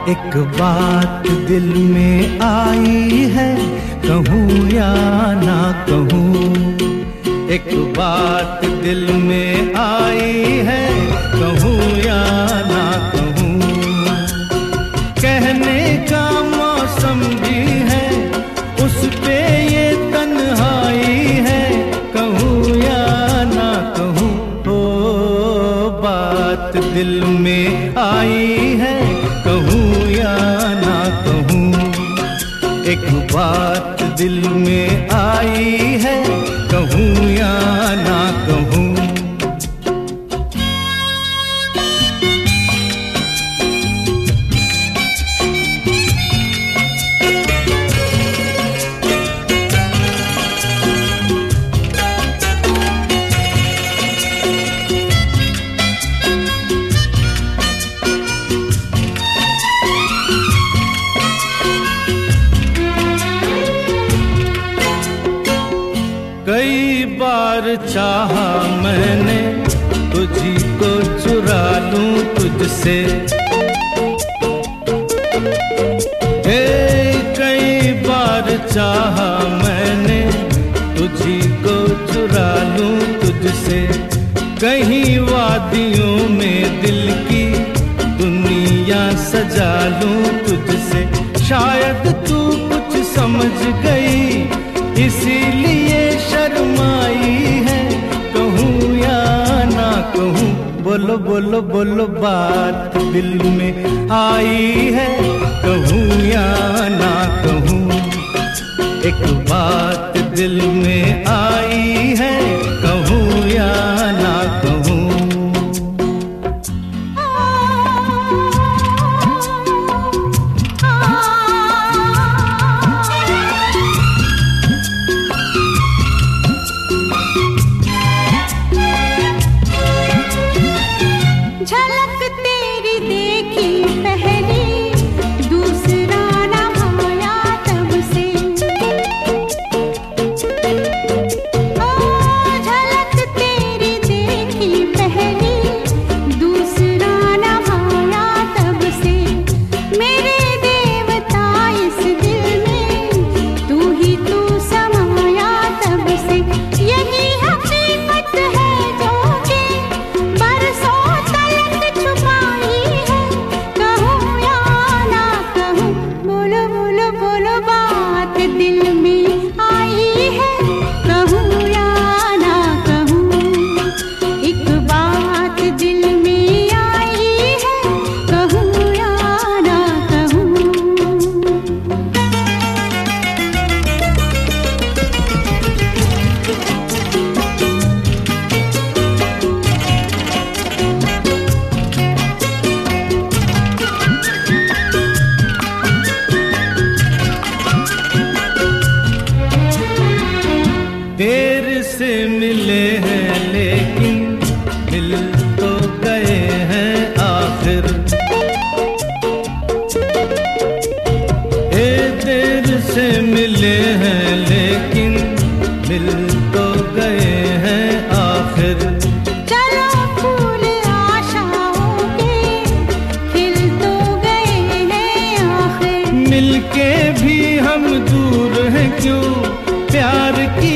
एक बात दिल में आई है, कहूँ या ना कहूँ। एक बात दिल में आई है, कहूँ या ना कहूँ। कहने का मौसम भी है, उस पे ये तन्हाई है, कहूँ या ना कहूँ। ओ बात दिल में आई है, कहूँ या ना कहूँ। एक बात दिल में आई है, कहूँ या ना कहूँ। कई बार चाहा मैंने तुझी को चुरा लूं तुझसे, कई बार चाहा मैंने तुझी को चुरा लूं तुझसे। कहीं वादियों में दिल की दुनिया सजा लूं तुझसे। शायद तू कुछ समझ गई, इसीलिए शर्माई है, कहूँ या ना कहूँ। बोलो बोलो बोलो बात दिल में आई है, कहूँ या ना कहूँ। एक बात दिल में आई है, कहूँ या ना कहूँ। देर से मिले हैं लेकिन मिल तो गए हैं आखिर। देर से मिले हैं लेकिन मिल तो गए हैं आखिर। चलो फूल आशाओं के खिल तो गए हैं आखिर। मिलके भी हम दूर हैं क्यों, प्यार की